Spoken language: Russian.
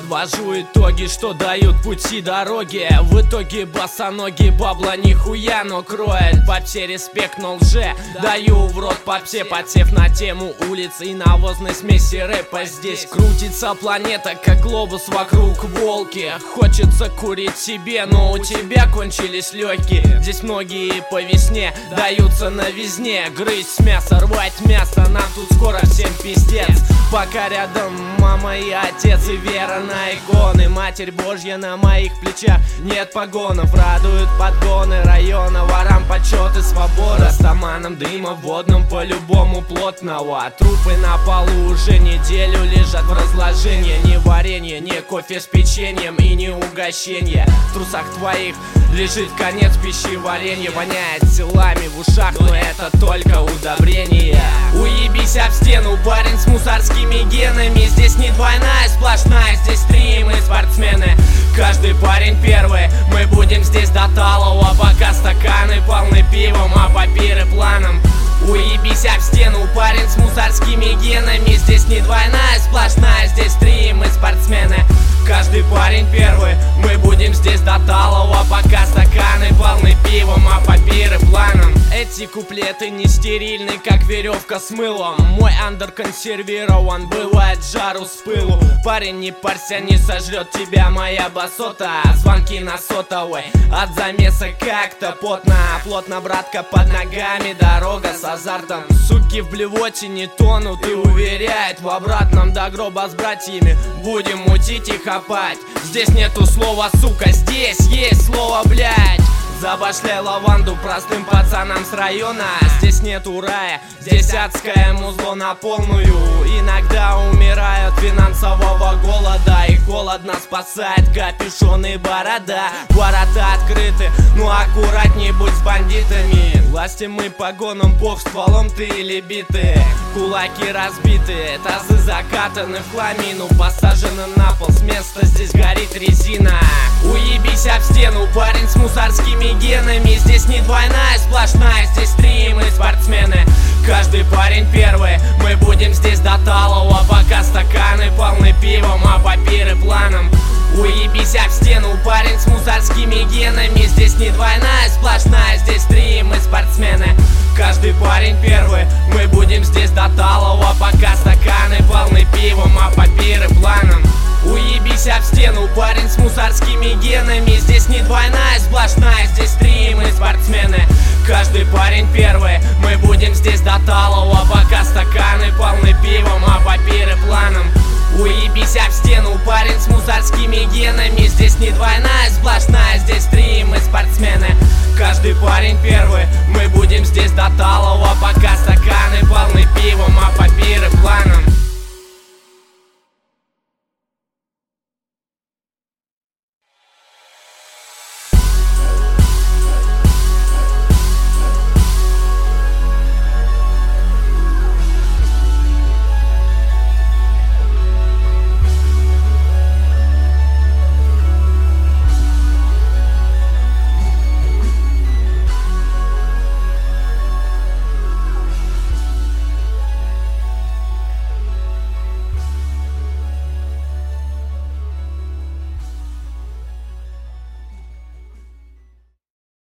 подвожу итоги, что дают пути дороги. В итоге босоногие бабла нихуя, но кроет попсе респект, но лже даю в рот попсе, подсев на тему улиц и навозной смеси рэпа. Здесь крутится планета, как глобус вокруг волки. Хочется курить себе, но у тебя кончились легкие. Здесь многие по весне даются на везне. Грызть мясо, рвать мясо, нам тут скоро всем пиздец. Пока рядом мама и отец и вера на иконы. Матерь Божья на моих плечах, нет погонов. Радуют подгоны района, ворам почет и свобода. Растаманом дыма водным по-любому плотного. Трупы на полу уже неделю лежат в разложении. Ни варенье, ни кофе с печеньем и ни угощенье. В трусах твоих лежит конец пищеварения. Воняет телами в ушах, но это только удобрение. Уебись об стену, парень с мусорскими генами. Здесь не двойная, сплошная, здесь три мы спортсмены. Каждый парень первый, мы будем здесь до талого. Пока стаканы полны пивом, а папиры планом. Уебись об стену, парень с мусорскими генами. Здесь не двойная, сплошная, здесь три мы спортсмены. Каждый парень первый, мы будем здесь до талого. Пока стаканы полны пивом, а папиры планом. Эти куплеты не стерильны, как веревка с мылом. Мой андер консервирован, бывает жару с пылу. Парень, не парься, не сожрет тебя моя басота. Звонки на сотовой, от замеса как-то потно. Плотно, братка, под ногами дорога с азартом. Суки в блевоте не тонут и уверяет в обратном. До гроба с братьями будем мутить и хапать. Здесь нету слова сука, здесь есть слово блять. Забашляй лаванду простым пацанам с района. Здесь нету рая, здесь адское музло на полную. Иногда умирают от финансового голода. И холодно спасает капюшон и борода. Ворота открыты, ну аккуратней будь с бандитами. Власти мы погоном, бог стволом ты или биты. Кулаки разбиты, тазы закатаны в хламину. Посажены на пол, с места здесь горит резина. Уебись об стену, парень с мусорскими генами. Здесь не двойная, сплошная, здесь три мы спортсмены. Каждый парень первый, мы будем здесь до талого. Пока стаканы полны пивом, а папиры планом. Уебись об стену, парень с мусорскими генами. Здесь не двойная, сплошная, здесь три мы спортсмены. Каждый парень первый, мы будем здесь до талого. Пока стаканы полны пивом, а папиры планом. Уебись об стену, парень с мусорскими генами. Здесь не двойная, сплошная, здесь три мы спортсмены. Каждый парень первый, мы будем здесь до талого. Пока стаканы полны пивом, а папиры планом. Уебись об стену, парень с мусорскими генами. Здесь не двойная, сплошная,